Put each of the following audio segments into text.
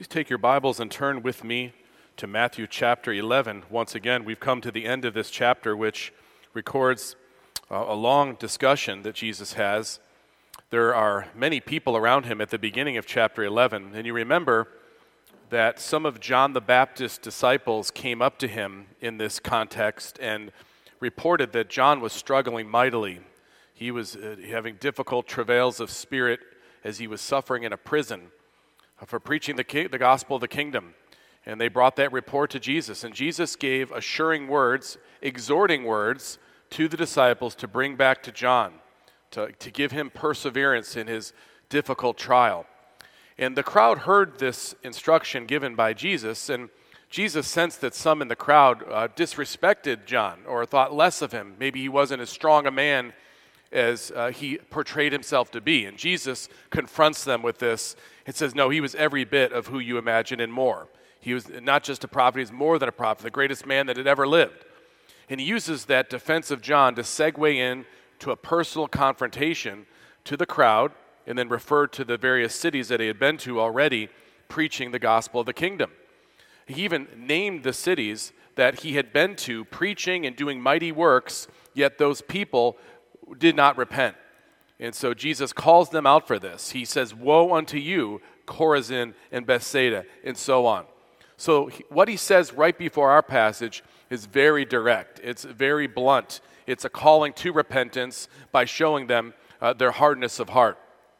Please take your Bibles and turn with me to Matthew chapter 11. Once again, we've come to the end of this chapter, which records a long discussion that Jesus has. There are many people around him at the beginning of chapter 11, and you remember that some of John the Baptist's disciples came up to him in this context and reported that John was struggling mightily. He was having difficult travails of spirit as he was suffering in a prison for preaching the gospel of the kingdom. And they brought that report to Jesus. And Jesus gave assuring words, exhorting words to the disciples to bring back to John, to give him perseverance in his difficult trial. And the crowd heard this instruction given by Jesus, and Jesus sensed that some in the crowd disrespected John or thought less of him. Maybe he wasn't as strong a man as he portrayed himself to be. And Jesus confronts them with this. It says, no, he was every bit of who you imagine and more. He was not just a prophet, he was more than a prophet, the greatest man that had ever lived. And he uses that defense of John to segue in to a personal confrontation to the crowd, and then referred to the various cities that he had been to already preaching the gospel of the kingdom. He even named the cities that he had been to preaching and doing mighty works, yet those people did not repent. And so Jesus calls them out for this. He says, woe unto you, Chorazin and Bethsaida, and so on. So what he says right before our passage is very direct. It's very blunt. It's a calling to repentance by showing them their hardness of heart.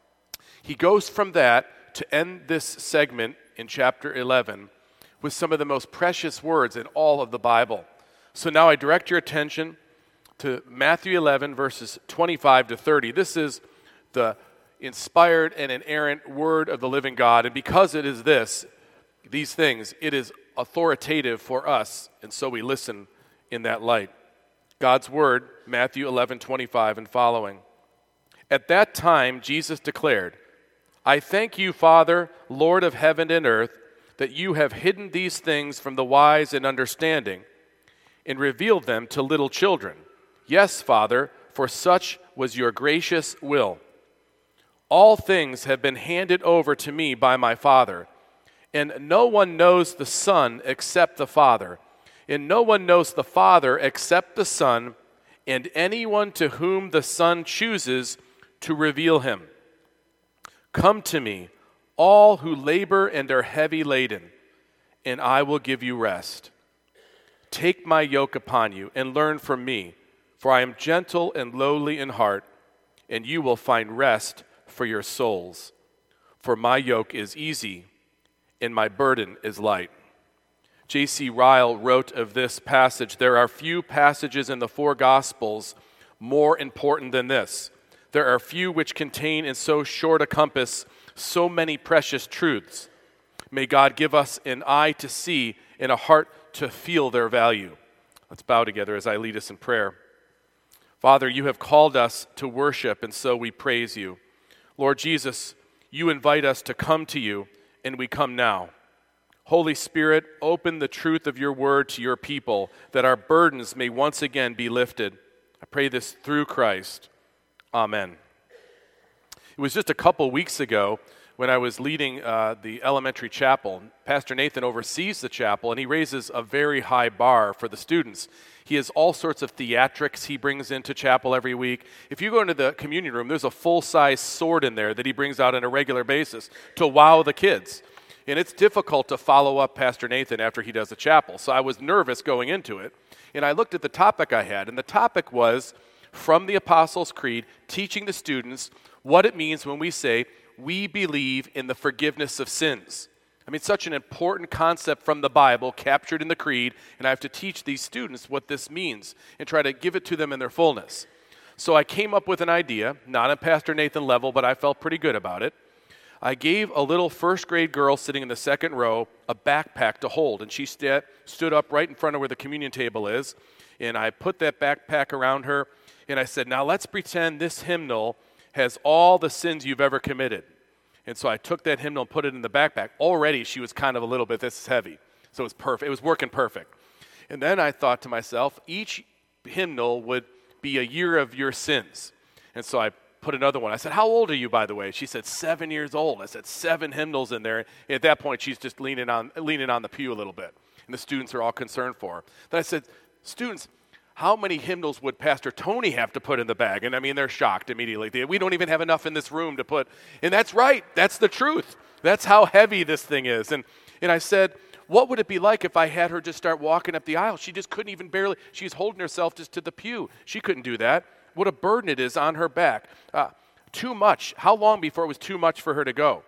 He goes from that to end this segment in chapter 11 with some of the most precious words in all of the Bible. So now I direct your attention to Matthew 11, verses 25 to 30. This is the inspired and inerrant word of the living God. And because it is these things, it is authoritative for us. And so we listen in that light. God's word, Matthew 11, 25 and following. At that time, Jesus declared, I thank you, Father, Lord of heaven and earth, that you have hidden these things from the wise and understanding and revealed them to little children. Yes, Father, for such was your gracious will. All things have been handed over to me by my Father, and no one knows the Son except the Father, and no one knows the Father except the Son, and anyone to whom the Son chooses to reveal him. Come to me, all who labor and are heavy laden, and I will give you rest. Take my yoke upon you and learn from me, for I am gentle and lowly in heart, and you will find rest for your souls. For my yoke is easy, and my burden is light. J.C. Ryle wrote of this passage, there are few passages in the four Gospels more important than this. There are few which contain in so short a compass so many precious truths. May God give us an eye to see and a heart to feel their value. Let's bow together as I lead us in prayer. Father, you have called us to worship, and so we praise you. Lord Jesus, you invite us to come to you, and we come now. Holy Spirit, open the truth of your word to your people, that our burdens may once again be lifted. I pray this through Christ. Amen. It was just a couple weeks ago when I was leading the elementary chapel. Pastor Nathan oversees the chapel, and he raises a very high bar for the students. He has all sorts of theatrics he brings into chapel every week. If you go into the communion room, there's a full-size sword in there that he brings out on a regular basis to wow the kids. And it's difficult to follow up Pastor Nathan after he does the chapel. So I was nervous going into it, and I looked at the topic I had, and the topic was from the Apostles' Creed, teaching the students what it means when we say, we believe in the forgiveness of sins. I mean, such an important concept from the Bible captured in the Creed, and I have to teach these students what this means and try to give it to them in their fullness. So I came up with an idea, not on Pastor Nathan level, but I felt pretty good about it. I gave a little first grade girl sitting in the second row a backpack to hold, and she stood up right in front of where the communion table is, and I put that backpack around her, and I said, now let's pretend this hymnal has all the sins you've ever committed. And so I took that hymnal and put it in the backpack. Already she was kind of a little bit, this is heavy. So it was perfect. It was working perfect. And then I thought to myself, each hymnal would be a year of your sins. And so I put another one. I said, how old are you, by the way? She said, 7 years old. I said, 7 hymnals in there. And at that point, she's just leaning on the pew a little bit. And the students are all concerned for her. Then I said, students, how many hymnals would Pastor Tony have to put in the bag? And I mean, they're shocked immediately. We don't even have enough in this room to put. And that's right. That's the truth. That's how heavy this thing is. And I said, what would it be like if I had her just start walking up the aisle? She just couldn't even barely. She's holding herself just to the pew. She couldn't do that. What a burden it is on her back. Too much. How long before it was too much for her to go?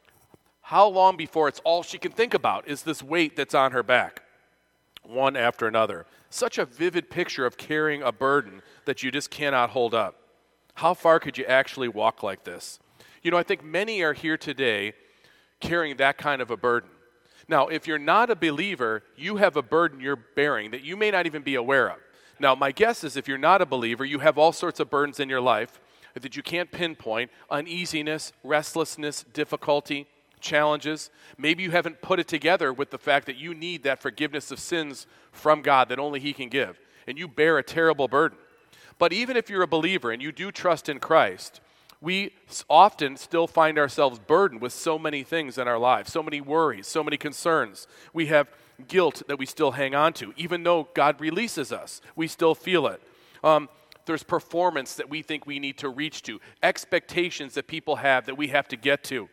How long before it's all she can think about is this weight that's on her back? One after another. Such a vivid picture of carrying a burden that you just cannot hold up. How far could you actually walk like this? You know, I think many are here today carrying that kind of a burden. Now, if you're not a believer, you have a burden you're bearing that you may not even be aware of. Now, my guess is if you're not a believer, you have all sorts of burdens in your life that you can't pinpoint: uneasiness, restlessness, difficulty, challenges. Maybe you haven't put it together with the fact that you need that forgiveness of sins from God that only He can give, and you bear a terrible burden. But even if you're a believer and you do trust in Christ, we often still find ourselves burdened with so many things in our lives, so many worries, so many concerns. We have guilt that we still hang on to. Even though God releases us, we still feel it. There's performance that we think we need to reach to, expectations that people have that we have to get to,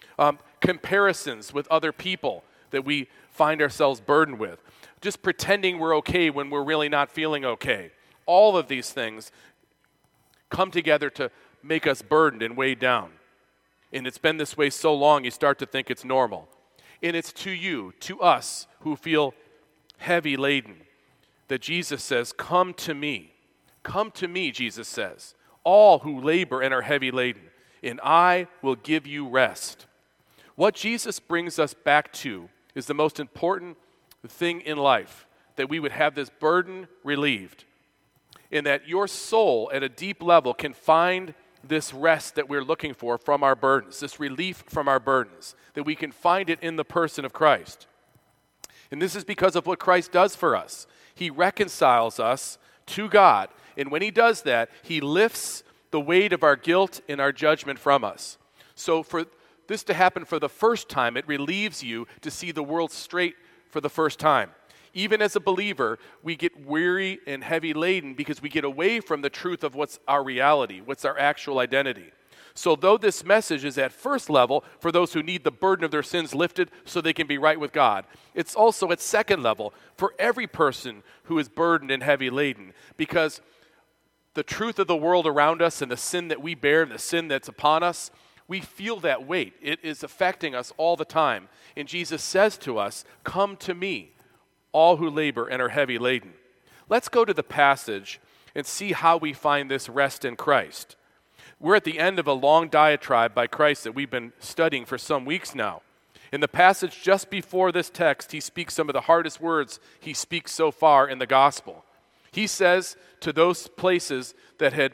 comparisons with other people that we find ourselves burdened with, just pretending we're okay when we're really not feeling okay. All of these things come together to make us burdened and weighed down. And it's been this way so long, you start to think it's normal. And it's to you, to us, who feel heavy laden, that Jesus says, come to me. Come to me, Jesus says, all who labor and are heavy laden, and I will give you rest. What Jesus brings us back to is the most important thing in life, that we would have this burden relieved, and that your soul at a deep level can find this rest that we're looking for from our burdens, this relief from our burdens, that we can find it in the person of Christ. And this is because of what Christ does for us. He reconciles us to God, and when He does that, He lifts the weight of our guilt and our judgment from us. So for this to happen for the first time, it relieves you to see the world straight for the first time. Even as a believer, we get weary and heavy laden because we get away from the truth of what's our reality, what's our actual identity. So though this message is at first level for those who need the burden of their sins lifted so they can be right with God, it's also at second level for every person who is burdened and heavy laden, because the truth of the world around us and the sin that we bear and the sin that's upon us, we feel that weight. It is affecting us all the time. And Jesus says to us, come to me, all who labor and are heavy laden. Let's go to the passage and see how we find this rest in Christ. We're at the end of a long diatribe by Christ that we've been studying for some weeks now. In the passage just before this text, He speaks some of the hardest words He speaks so far in the gospel. He says to those places that had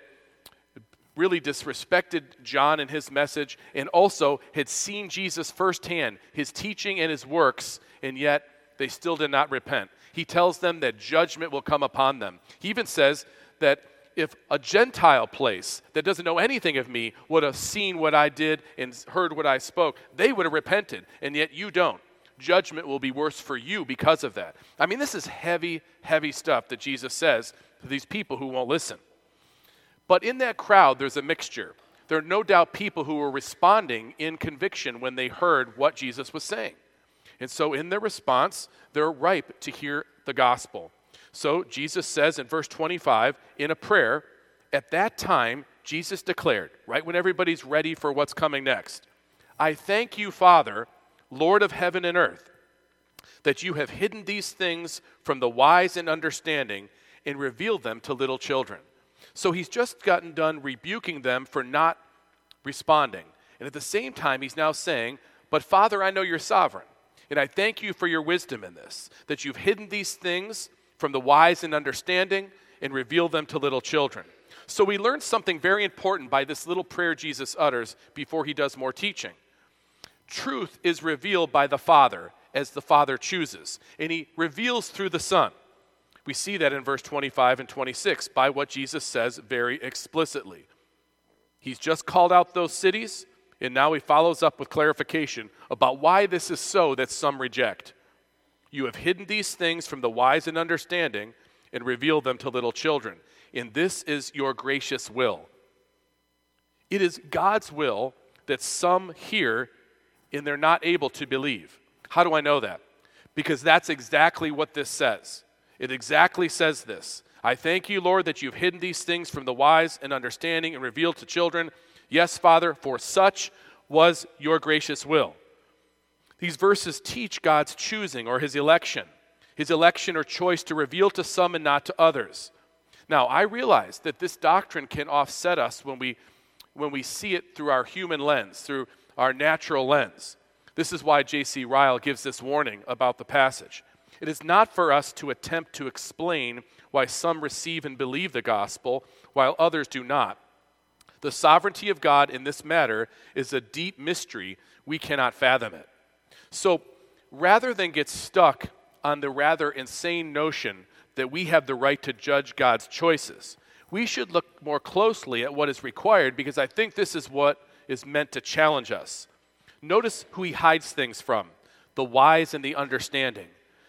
really disrespected John and his message, and also had seen Jesus firsthand, His teaching and His works, and yet they still did not repent. He tells them that judgment will come upon them. He even says that if a Gentile place that doesn't know anything of me would have seen what I did and heard what I spoke, they would have repented, and yet you don't. Judgment will be worse for you because of that. I mean, this is heavy, heavy stuff that Jesus says to these people who won't listen. But in that crowd, there's a mixture. There are no doubt people who were responding in conviction when they heard what Jesus was saying. And so in their response, they're ripe to hear the gospel. So Jesus says in verse 25, in a prayer, at that time, Jesus declared, right when everybody's ready for what's coming next, I thank you, Father, Lord of heaven and earth, that you have hidden these things from the wise and understanding and revealed them to little children. So He's just gotten done rebuking them for not responding. And at the same time, He's now saying, but Father, I know you're sovereign. And I thank you for your wisdom in this, that you've hidden these things from the wise and understanding and revealed them to little children. So we learn something very important by this little prayer Jesus utters before He does more teaching. Truth is revealed by the Father as the Father chooses, and He reveals through the Son. We see that in verse 25 and 26 by what Jesus says very explicitly. He's just called out those cities, and now he follows up with clarification about why this is so that some reject. You have hidden these things from the wise and understanding and revealed them to little children. And this is your gracious will. It is God's will that some hear and they're not able to believe. How do I know that? Because that's exactly what this says. It exactly says this. I thank you, Lord, that you've hidden these things from the wise and understanding and revealed to children. Yes, Father, for such was your gracious will. These verses teach God's choosing or his election or choice to reveal to some and not to others. Now, I realize that this doctrine can offset us when we see it through our human lens, through our natural lens. This is why J.C. Ryle gives this warning about the passage. It is not for us to attempt to explain why some receive and believe the gospel while others do not. The sovereignty of God in this matter is a deep mystery. We cannot fathom it. So rather than get stuck on the rather insane notion that we have the right to judge God's choices, we should look more closely at what is required, because I think this is what is meant to challenge us. Notice who he hides things from: the wise and the understanding.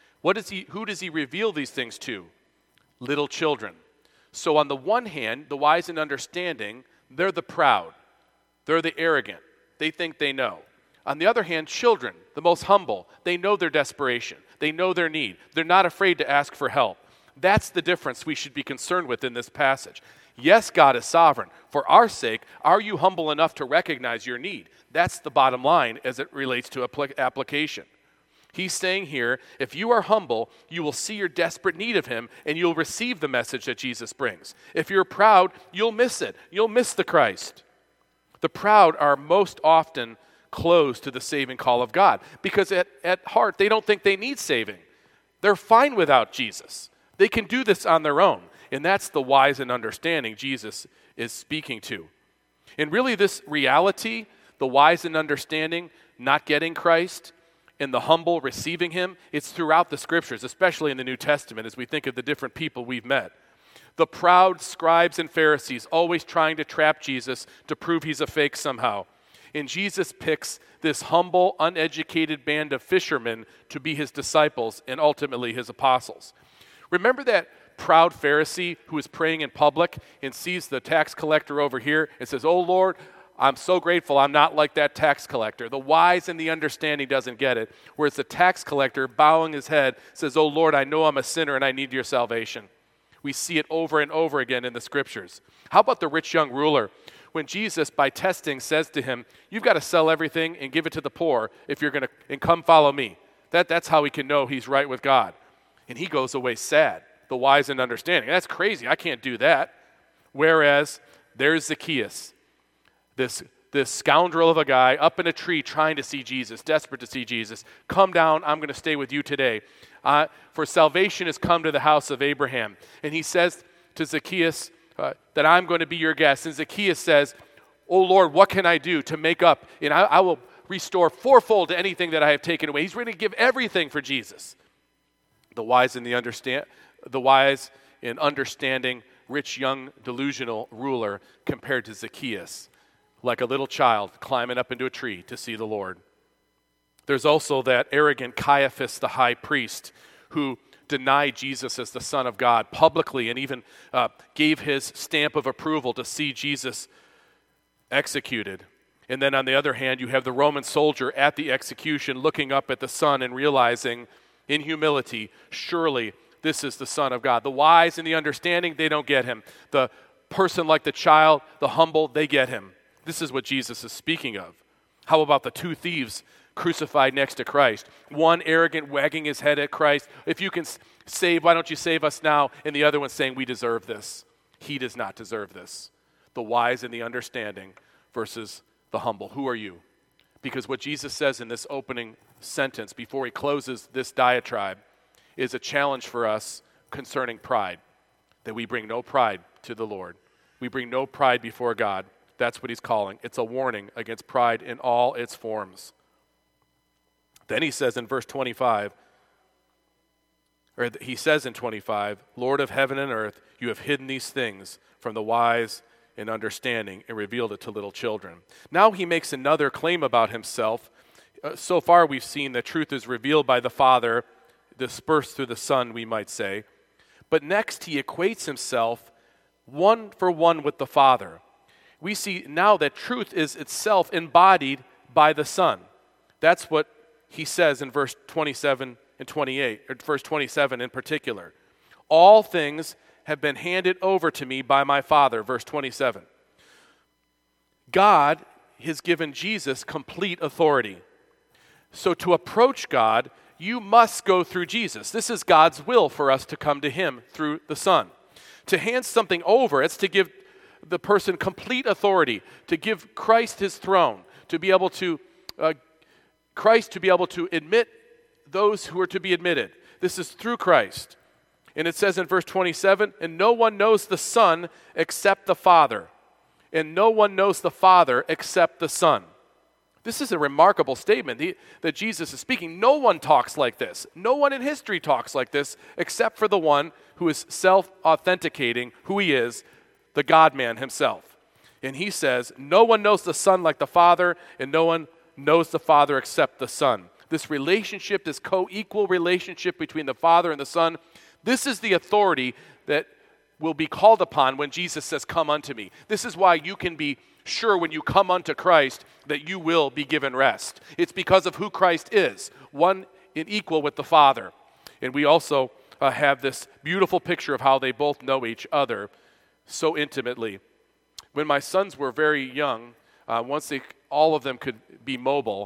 Who does he reveal these things to? Little children. So on the one hand, the wise and understanding, they're the proud. They're the arrogant. They think they know. On the other hand, children, the most humble, they know their desperation. They know their need. They're not afraid to ask for help. That's the difference we should be concerned with in this passage. Yes, God is sovereign. For our sake, are you humble enough to recognize your need? That's the bottom line as it relates to application. He's saying here, if you are humble, you will see your desperate need of him, and you'll receive the message that Jesus brings. If you're proud, you'll miss it. You'll miss the Christ. The proud are most often closed to the saving call of God, because at heart, they don't think they need saving. They're fine without Jesus. They can do this on their own, and that's the wise and understanding Jesus is speaking to. And really, this reality, the wise and understanding, not getting Christ, and the humble receiving him, it's throughout the scriptures, especially in the New Testament as we think of the different people we've met. The proud scribes and Pharisees always trying to trap Jesus to prove he's a fake somehow. And Jesus picks this humble, uneducated band of fishermen to be his disciples and ultimately his apostles. Remember that proud Pharisee who is praying in public and sees the tax collector over here and says, "Oh Lord, I'm so grateful I'm not like that tax collector." The wise and the understanding doesn't get it, whereas the tax collector, bowing his head, says, "Oh Lord, I know I'm a sinner and I need your salvation." We see it over and over again in the scriptures. How about the rich young ruler? When Jesus, by testing, says to him, "You've got to sell everything and give it to the poor if you're going to, and come follow me." That's how he can know he's right with God. And he goes away sad, the wise and understanding. That's crazy. I can't do that. Whereas there's Zacchaeus, this scoundrel of a guy up in a tree trying to see Jesus, desperate to see Jesus. "Come down, I'm going to stay with you today. For salvation has come to the house of Abraham." And he says to Zacchaeus that I'm going to be your guest. And Zacchaeus says, "Oh Lord, what can I do to make up? And I will restore fourfold to anything that I have taken away." He's ready to give everything for Jesus. The wise and understanding, rich, young, delusional ruler compared to Zacchaeus, like a little child climbing up into a tree to see the Lord. There's also that arrogant Caiaphas, the high priest, who denied Jesus as the Son of God publicly and even gave his stamp of approval to see Jesus executed. And then on the other hand, you have the Roman soldier at the execution looking up at the Son and realizing in humility, surely this is the Son of God. The wise and the understanding, they don't get him. The person like the child, the humble, they get him. This is what Jesus is speaking of. How about the two thieves crucified next to Christ? One arrogant, wagging his head at Christ. "If you can save, why don't you save us now?" And the other one saying, "We deserve this." He does not deserve this. The wise and the understanding versus the humble. Who are you? Because what Jesus says in this opening sentence before he closes this diatribe is a challenge for us concerning pride, that we bring no pride to the Lord. We bring no pride before God. That's what he's calling. It's a warning against pride in all its forms. Then he says in verse 25, or he says in 25, "Lord of heaven and earth, you have hidden these things from the wise and understanding and revealed it to little children. Now he makes another claim about himself. So far we've seen that truth is revealed by the Father, dispersed through the Son, we might say. But next he equates himself one for one with the Father. We see now that truth is itself embodied by the Son. That's what he says in verse 27 and 28, or verse 27 in particular. All things have been handed over to me by my Father, verse 27. God has given Jesus complete authority. So to approach God, you must go through Jesus. This is God's will for us to come to him through the Son. To hand something over, it's to give the person complete authority, to give Christ his throne, to be able to, Christ to be able to admit those who are to be admitted. This is through Christ. And it says in verse 27, and no one knows the Son except the Father, and no one knows the Father except the Son. This is a remarkable statement that Jesus is speaking. No one talks like this. No one in history talks like this except for the one who is self-authenticating who he is, the God-man himself. And he says, no one knows the Son like the Father, and no one knows the Father except the Son. This relationship, this co-equal relationship between the Father and the Son, this is the authority that will be called upon when Jesus says, come unto me. This is why you can be sure when you come unto Christ that you will be given rest. It's because of who Christ is, one in equal with the Father. And we also have this beautiful picture of how they both know each other so intimately. When my sons were very young, once all of them could be mobile,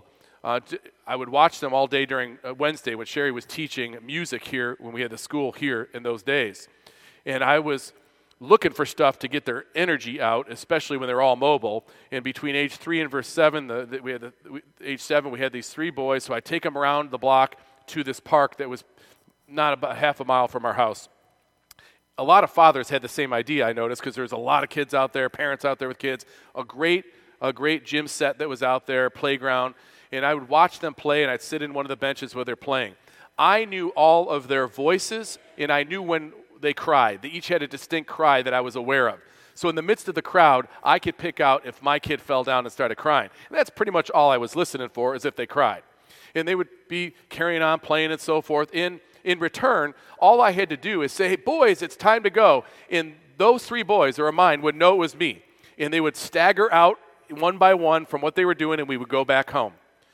I would watch them all day during Wednesday when Sherry was teaching music here when we had the school here in those days. And I was looking for stuff to get their energy out, especially when they're all mobile. And between age 3 and verse 7, age 7, we had these 3 boys. So I take them around the block to this park that was not about half a mile from our house. A lot of fathers had the same idea, I noticed, because there's a lot of kids out there, parents out there with kids. A great gym set that was out there, playground. And I would watch them play, and I'd sit in one of the benches where they're playing. I knew all of their voices, and I knew when they cried. They each had a distinct cry that I was aware of. So in the midst of the crowd, I could pick out if my kid fell down and started crying. And that's pretty much all I was listening for, is if they cried. And they would be carrying on, playing and so forth. In return, all I had to do is say, hey, boys, it's time to go. And those 3 boys, or mine, would know it was me. And they would stagger out one by one from what they were doing, and we would go back home.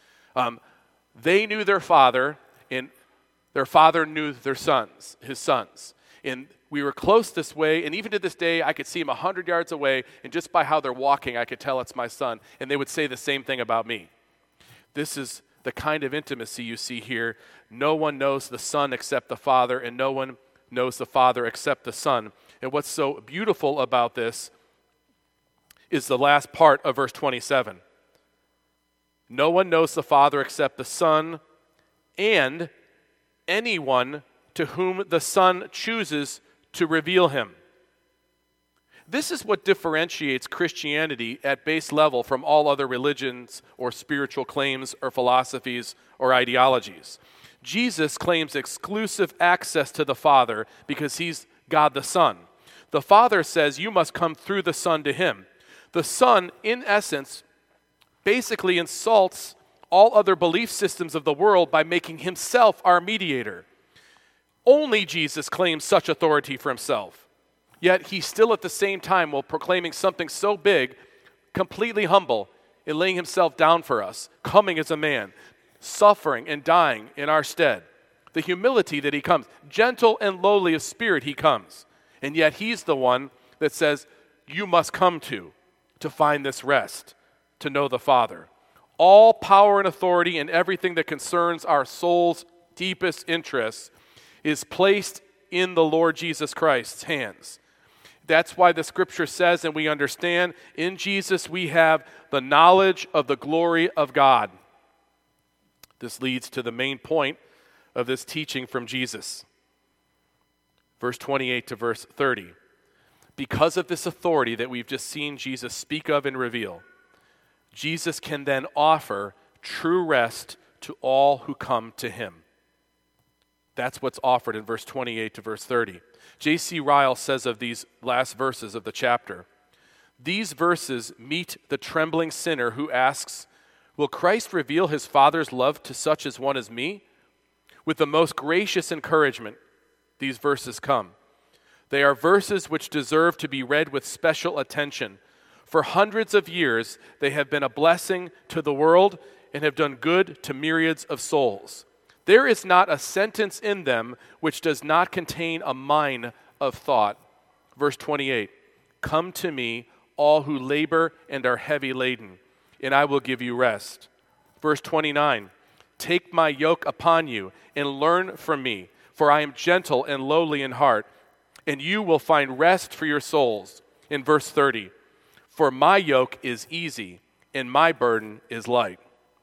They knew their father, and their father knew their sons, his sons. And we were close this way, and even to this day, I could see him 100 yards away, and just by how they're walking, I could tell it's my son. And they would say the same thing about me. This is the kind of intimacy you see here. No one knows the Son except the Father, and no one knows the Father except the Son. And what's so beautiful about this is the last part of verse 27. No one knows the Father except the Son, and anyone to whom the Son chooses to reveal him. This is what differentiates Christianity at base level from all other religions or spiritual claims or philosophies or ideologies. Jesus claims exclusive access to the Father because he's God the Son. The Father says you must come through the Son to him. The Son, in essence, basically insults all other belief systems of the world by making himself our mediator. Only Jesus claims such authority for himself. Yet he still at the same time, while proclaiming something so big, completely humble in laying himself down for us, coming as a man, suffering and dying in our stead. The humility that he comes, gentle and lowly of spirit he comes. And yet he's the one that says, you must come to find this rest, to know the Father. All power and authority and everything that concerns our soul's deepest interests is placed in the Lord Jesus Christ's hands. That's why the scripture says, and we understand, in Jesus we have the knowledge of the glory of God. This leads to the main point of this teaching from Jesus. Verse 28 to verse 30. Because of this authority that we've just seen Jesus speak of and reveal, Jesus can then offer true rest to all who come to him. That's what's offered in verse 28 to verse 30. J.C. Ryle says of these last verses of the chapter, These verses meet the trembling sinner who asks, will Christ reveal his Father's love to such as one as me? With the most gracious encouragement, these verses come. They are verses which deserve to be read with special attention. For hundreds of years, they have been a blessing to the world and have done good to myriads of souls. There is not a sentence in them which does not contain a mine of thought. Verse 28, come to me, all who labor and are heavy laden, and I will give you rest. Verse 29, take my yoke upon you and learn from me, for I am gentle and lowly in heart, and you will find rest for your souls. In verse 30, for my yoke is easy and my burden is light.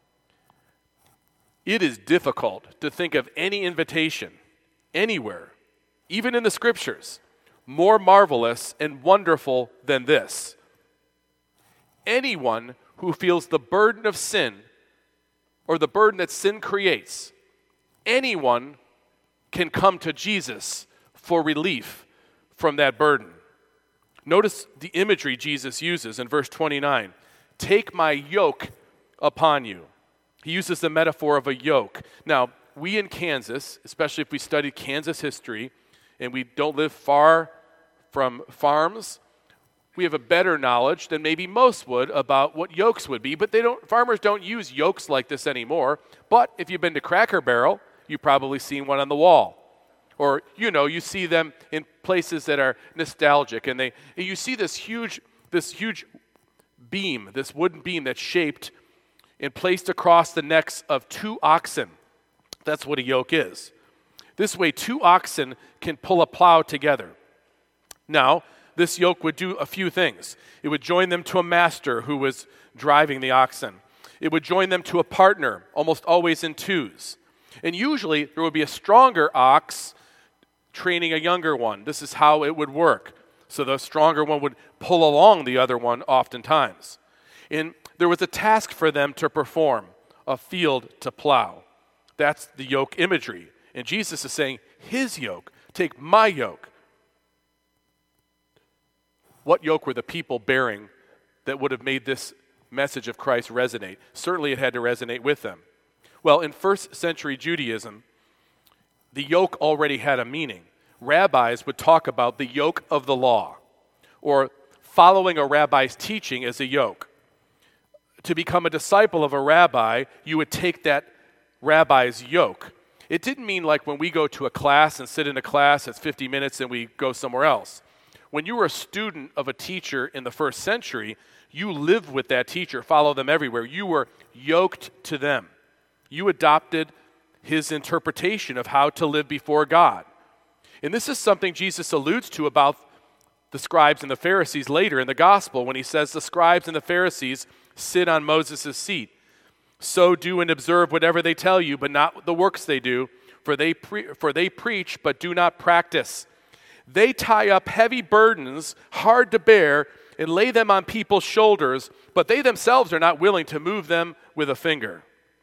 It is difficult to think of any invitation anywhere, even in the scriptures, more marvelous and wonderful than this. Anyone who feels the burden of sin or the burden that sin creates, anyone can come to Jesus for relief from that burden. Notice the imagery Jesus uses in verse 29. Take my yoke upon you. He uses the metaphor of a yoke. Now, we in Kansas, especially if we study Kansas history, and we don't live far from farms, we have a better knowledge than maybe most would about what yokes would be, but farmers don't use yokes like this anymore. But if you've been to Cracker Barrel, you've probably seen one on the wall. Or, you see them in places that are nostalgic, and you see this huge beam, this wooden beam that's shaped and placed across the necks of two oxen. That's what a yoke is. This way, two oxen can pull a plow together. Now, this yoke would do a few things. It would join them to a master who was driving the oxen. It would join them to a partner, almost always in twos. And usually, there would be a stronger ox training a younger one. This is how it would work. So the stronger one would pull along the other one oftentimes. And there was a task for them to perform, a field to plow. That's the yoke imagery. And Jesus is saying, his yoke, take my yoke. What yoke were the people bearing that would have made this message of Christ resonate? Certainly it had to resonate with them. Well, in first century Judaism, the yoke already had a meaning. Rabbis would talk about the yoke of the law, or following a rabbi's teaching as a yoke. To become a disciple of a rabbi, you would take that rabbi's yoke. It didn't mean like when we go to a class and sit in a class, it's 50 minutes and we go somewhere else. When you were a student of a teacher in the first century, you lived with that teacher, followed them everywhere. You were yoked to them. You adopted his interpretation of how to live before God. And this is something Jesus alludes to about the scribes and the Pharisees later in the gospel when he says the scribes and the Pharisees sit on Moses' seat. So do and observe whatever they tell you, but not the works they do, for they preach but do not practice. They tie up heavy burdens, hard to bear, and lay them on people's shoulders, but they themselves are not willing to move them with a finger.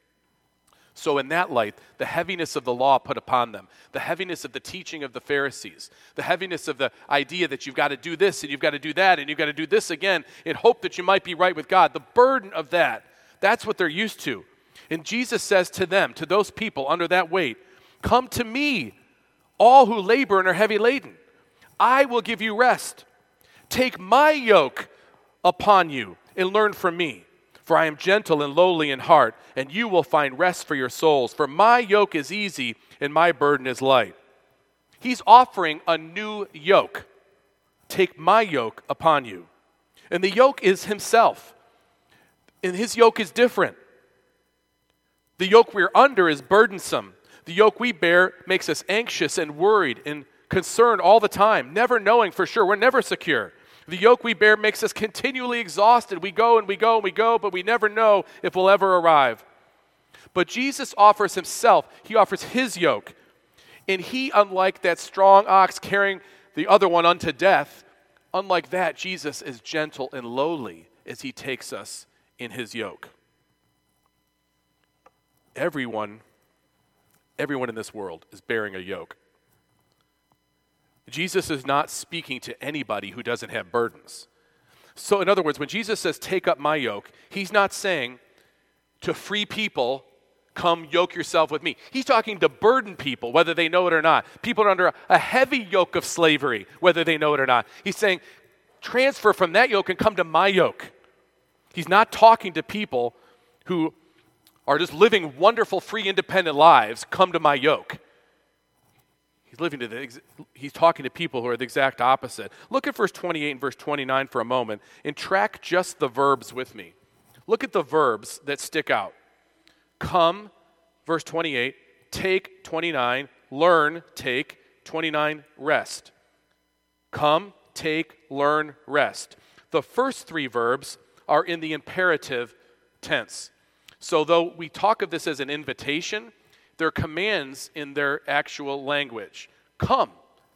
So in that light, the heaviness of the law put upon them, the heaviness of the teaching of the Pharisees, the heaviness of the idea that you've got to do this and you've got to do that and you've got to do this again in hope that you might be right with God, the burden of that's what they're used to. And Jesus says to them, to those people under that weight, come to me, all who labor and are heavy laden. I will give you rest. Take my yoke upon you and learn from me. For I am gentle and lowly in heart, and you will find rest for your souls. For my yoke is easy and my burden is light. He's offering a new yoke. Take my yoke upon you. And the yoke is himself. And his yoke is different. The yoke we're under is burdensome. The yoke we bear makes us anxious and worried and concerned all the time, never knowing for sure. We're never secure. The yoke we bear makes us continually exhausted. We go and we go and we go, but we never know if we'll ever arrive. But Jesus offers himself. He offers his yoke. And he, unlike that strong ox carrying the other one unto death, unlike that, Jesus is gentle and lowly as he takes us in his yoke. Everyone in this world is bearing a yoke. Jesus is not speaking to anybody who doesn't have burdens. So in other words, when Jesus says, take up my yoke, he's not saying to free people, come yoke yourself with me. He's talking to burden people, whether they know it or not. People are under a heavy yoke of slavery, whether they know it or not. He's saying, transfer from that yoke and come to my yoke. He's not talking to people who are just living wonderful, free, independent lives. Come to my yoke. He's talking to people who are the exact opposite. Look at verse 28 and verse 29 for a moment and track just the verbs with me. Look at the verbs that stick out. Come, verse 28, take, 29, learn, take, 29, rest. Come, take, learn, rest. The first three verbs are in the imperative tense. So though we talk of this as an invitation, they're commands in their actual language. Come,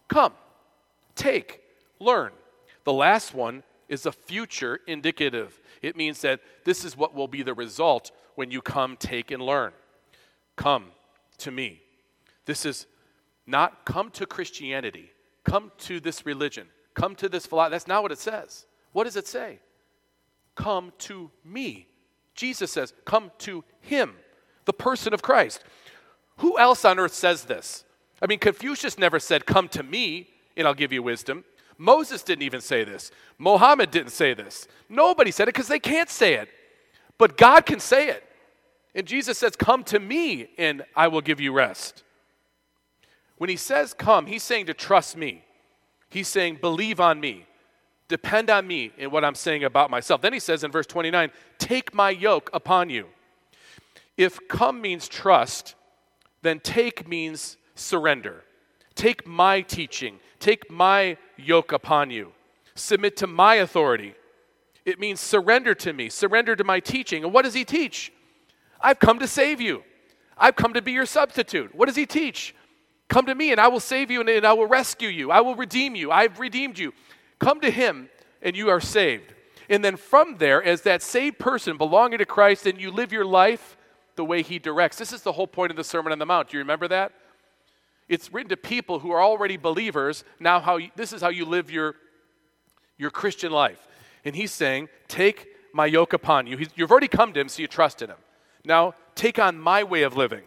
take, learn. The last one is a future indicative. It means that this is what will be the result when you come, take, and learn. Come to me. This is not come to Christianity. Come to this religion. Come to this philosophy. That's not what it says. What does it say? Come to me. Jesus says, come to him, the person of Christ. Who else on earth says this? I mean, Confucius never said, come to me and I'll give you wisdom. Moses didn't even say this. Muhammad didn't say this. Nobody said it because they can't say it. But God can say it. And Jesus says, come to me and I will give you rest. When he says come, he's saying to trust me. He's saying believe on me. Depend on me in what I'm saying about myself. Then he says in verse 29, take my yoke upon you. If come means trust, then take means surrender. Take my teaching. Take my yoke upon you. Submit to my authority. It means surrender to me. Surrender to my teaching. And what does he teach? I've come to save you. I've come to be your substitute. What does he teach? Come to me and I will save you and I will rescue you. I will redeem you. I've redeemed you. Come to him and you are saved. And then from there, as that saved person belonging to Christ, and you live your life the way he directs. This is the whole point of the Sermon on the Mount. Do you remember that? It's written to people who are already believers. Now this is how you live your Christian life. And he's saying, take my yoke upon you. You've already come to him, so you trust in him. Now, take on my way of living.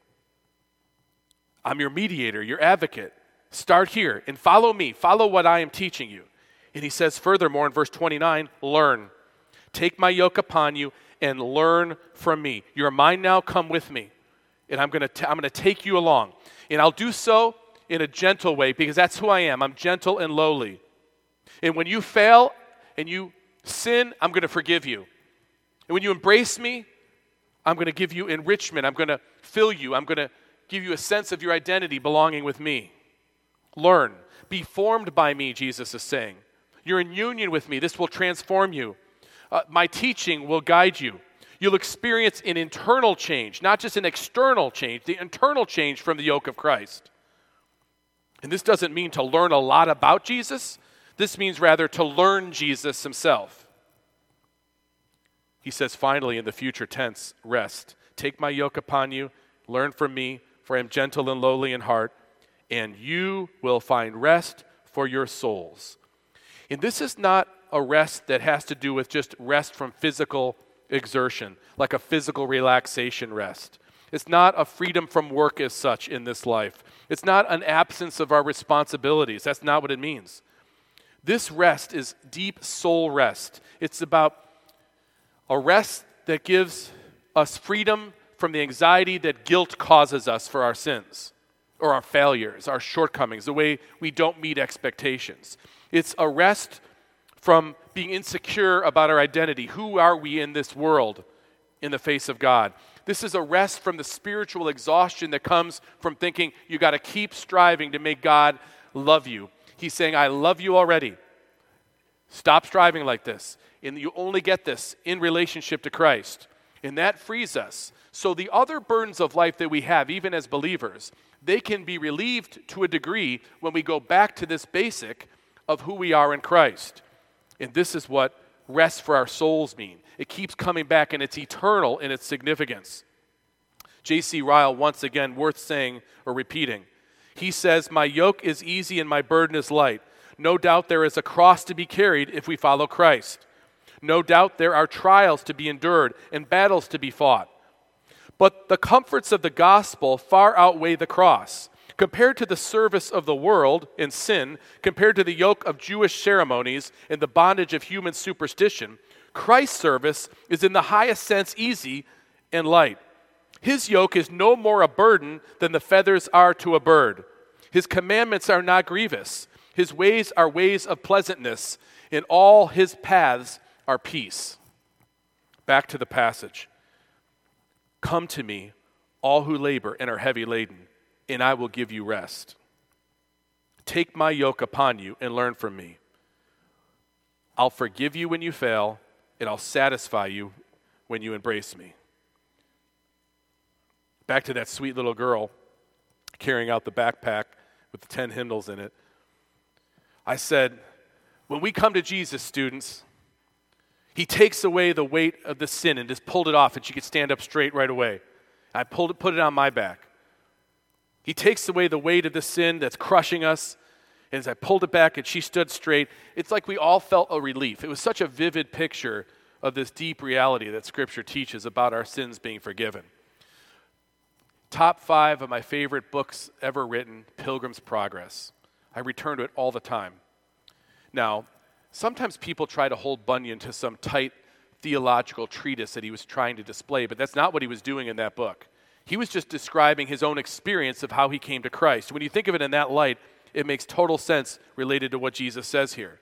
I'm your mediator, your advocate. Start here and follow me. Follow what I am teaching you. And he says furthermore in verse 29, learn. Take my yoke upon you and learn from me. You're mine now, come with me. And I'm going to take you along. And I'll do so in a gentle way because that's who I am. I'm gentle and lowly. And when you fail and you sin, I'm going to forgive you. And when you embrace me, I'm going to give you enrichment. I'm going to fill you. I'm going to give you a sense of your identity belonging with me. Learn. Be formed by me, Jesus is saying. You're in union with me. This will transform you. My teaching will guide you. You'll experience an internal change, not just an external change, the internal change from the yoke of Christ. And this doesn't mean to learn a lot about Jesus. This means rather to learn Jesus himself. He says finally in the future tense, rest. Take my yoke upon you, learn from me, for I am gentle and lowly in heart, and you will find rest for your souls. And this is not a rest that has to do with just rest from physical exertion, like a physical relaxation rest. It's not a freedom from work as such in this life. It's not an absence of our responsibilities. That's not what it means. This rest is deep soul rest. It's about a rest that gives us freedom from the anxiety that guilt causes us for our sins or our failures, our shortcomings, the way we don't meet expectations. It's a rest from being insecure about our identity. Who are we in this world in the face of God? This is a rest from the spiritual exhaustion that comes from thinking you got to keep striving to make God love you. He's saying, I love you already. Stop striving like this. And you only get this in relationship to Christ. And that frees us. So the other burdens of life that we have, even as believers, they can be relieved to a degree when we go back to this basic of who we are in Christ. And this is what rest for our souls mean. It keeps coming back, and it's eternal in its significance. J.C. Ryle, once again, worth saying or repeating. He says, my yoke is easy and my burden is light. No doubt there is a cross to be carried if we follow Christ. No doubt there are trials to be endured and battles to be fought. But the comforts of the gospel far outweigh the cross. Compared to the service of the world in sin, compared to the yoke of Jewish ceremonies and the bondage of human superstition, Christ's service is in the highest sense easy and light. His yoke is no more a burden than the feathers are to a bird. His commandments are not grievous. His ways are ways of pleasantness. In all his paths are peace. Back to the passage. Come to me, all who labor and are heavy laden, and I will give you rest. Take my yoke upon you and learn from me. I'll forgive you when you fail, and I'll satisfy you when you embrace me. Back to that sweet little girl carrying out the backpack with the 10 hymnals in it. I said, when we come to Jesus, students, he takes away the weight of the sin and just pulled it off, and she could stand up straight right away. I put it on my back. He takes away the weight of the sin that's crushing us, and as I pulled it back and she stood straight, it's like we all felt a relief. It was such a vivid picture of this deep reality that Scripture teaches about our sins being forgiven. Top 5 of my favorite books ever written, Pilgrim's Progress. I return to it all the time. Now, sometimes people try to hold Bunyan to some tight theological treatise that he was trying to display, but that's not what he was doing in that book. He was just describing his own experience of how he came to Christ. When you think of it in that light, it makes total sense related to what Jesus says here.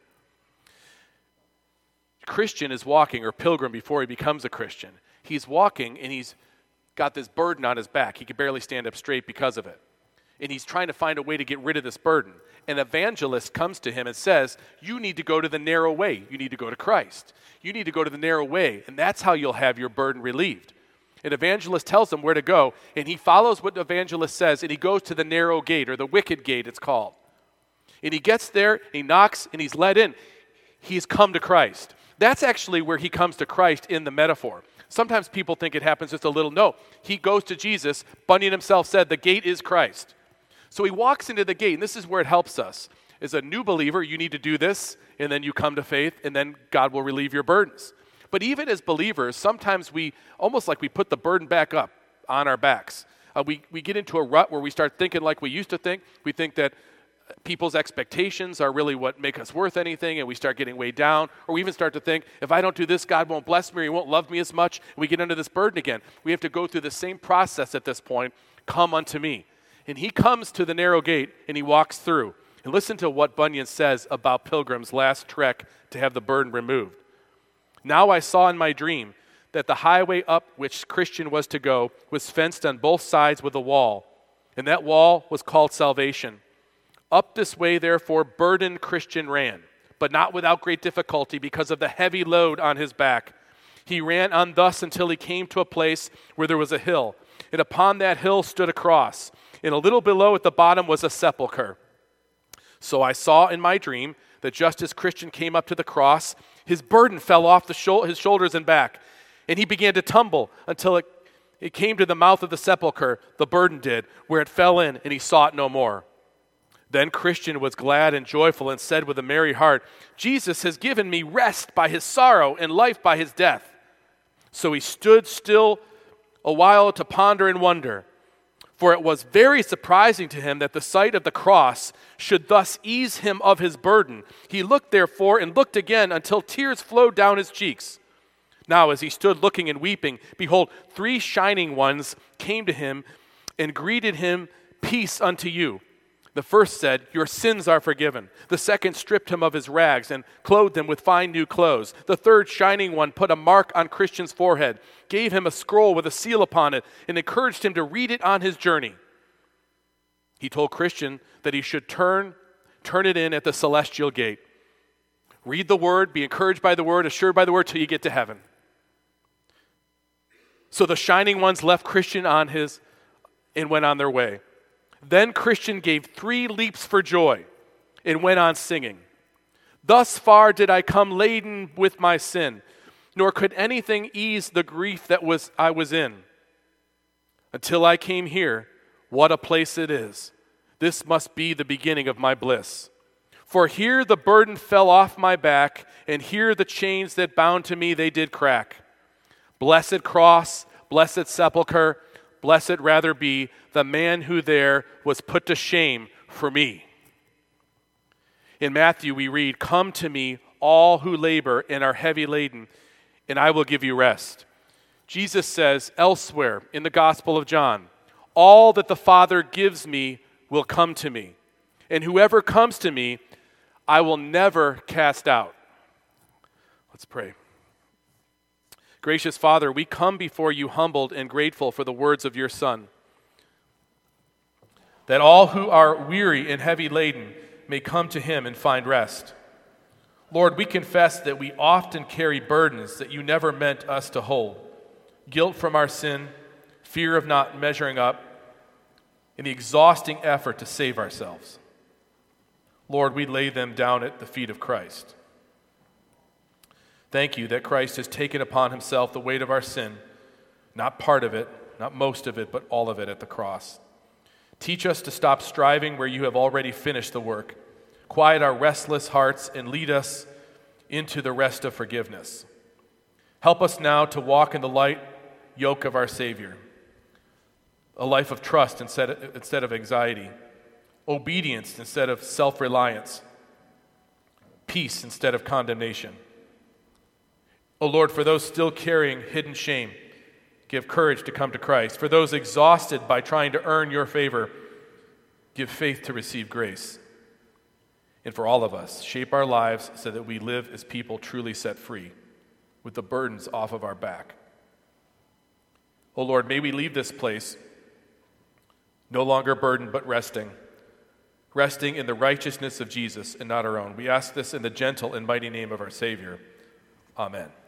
Christian is walking, or pilgrim before he becomes a Christian. He's walking and he's got this burden on his back. He can barely stand up straight because of it. And he's trying to find a way to get rid of this burden. An evangelist comes to him and says, you need to go to the narrow way. You need to go to Christ. You need to go to the narrow way, and that's how you'll have your burden relieved. An evangelist tells him where to go, and he follows what the evangelist says, and he goes to the narrow gate, or the wicket gate it's called. And he gets there, he knocks, and he's let in. He's come to Christ. That's actually where he comes to Christ in the metaphor. Sometimes people think it happens just a little. No, he goes to Jesus. Bunyan himself said the gate is Christ. So he walks into the gate, and this is where it helps us. As a new believer, you need to do this, and then you come to faith, and then God will relieve your burdens. But even as believers, sometimes we, almost like we put the burden back up on our backs. We get into a rut where we start thinking like we used to think. We think that people's expectations are really what make us worth anything, and we start getting weighed down. Or we even start to think, if I don't do this, God won't bless me, or he won't love me as much. And we get under this burden again. We have to go through the same process at this point. Come unto me. And he comes to the narrow gate, and he walks through. And listen to what Bunyan says about Pilgrim's last trek to have the burden removed. Now I saw in my dream that the highway up which Christian was to go was fenced on both sides with a wall, and that wall was called salvation. Up this way, therefore, burdened Christian ran, but not without great difficulty because of the heavy load on his back. He ran on thus until he came to a place where there was a hill, and upon that hill stood a cross, and a little below at the bottom was a sepulchre. So I saw in my dream that just as Christian came up to the cross, his burden fell off his shoulders and back, and he began to tumble until it came to the mouth of the sepulchre, the burden did, where it fell in, and he saw it no more. Then Christian was glad and joyful and said with a merry heart, Jesus has given me rest by his sorrow and life by his death. So he stood still a while to ponder and wonder, for it was very surprising to him that the sight of the cross should thus ease him of his burden. He looked therefore and looked again until tears flowed down his cheeks. Now as he stood looking and weeping, behold, 3 shining ones came to him and greeted him, peace unto you. The first said, your sins are forgiven. The second stripped him of his rags and clothed him with fine new clothes. The third shining one put a mark on Christian's forehead, gave him a scroll with a seal upon it, and encouraged him to read it on his journey. He told Christian that he should turn it in at the celestial gate. Read the word, be encouraged by the word, assured by the word till you get to heaven. So the shining ones left Christian and went on their way. Then Christian gave 3 leaps for joy and went on singing. Thus far did I come laden with my sin, nor could anything ease the grief that I was in. Until I came here, what a place it is. This must be the beginning of my bliss. For here the burden fell off my back, and here the chains that bound to me they did crack. Blessed cross, blessed sepulchre, blessed rather be the man who there was put to shame for me. In Matthew we read, Come to me, all who labor and are heavy laden, and I will give you rest. Jesus says elsewhere in the Gospel of John, All that the Father gives me will come to me, and whoever comes to me, I will never cast out. Let's pray. Gracious Father, we come before you humbled and grateful for the words of your Son, that all who are weary and heavy laden may come to him and find rest. Lord, we confess that we often carry burdens that you never meant us to hold. Guilt from our sin, fear of not measuring up, and the exhausting effort to save ourselves. Lord, we lay them down at the feet of Christ. Thank you that Christ has taken upon himself the weight of our sin, not part of it, not most of it, but all of it at the cross. Teach us to stop striving where you have already finished the work. Quiet our restless hearts and lead us into the rest of forgiveness. Help us now to walk in the light yoke of our Savior, a life of trust instead of anxiety, obedience instead of self-reliance, peace instead of condemnation. O Lord, for those still carrying hidden shame, give courage to come to Christ. For those exhausted by trying to earn your favor, give faith to receive grace. And for all of us, shape our lives so that we live as people truly set free, with the burdens off of our back. O Lord, may we leave this place no longer burdened but resting in the righteousness of Jesus and not our own. We ask this in the gentle and mighty name of our Savior. Amen.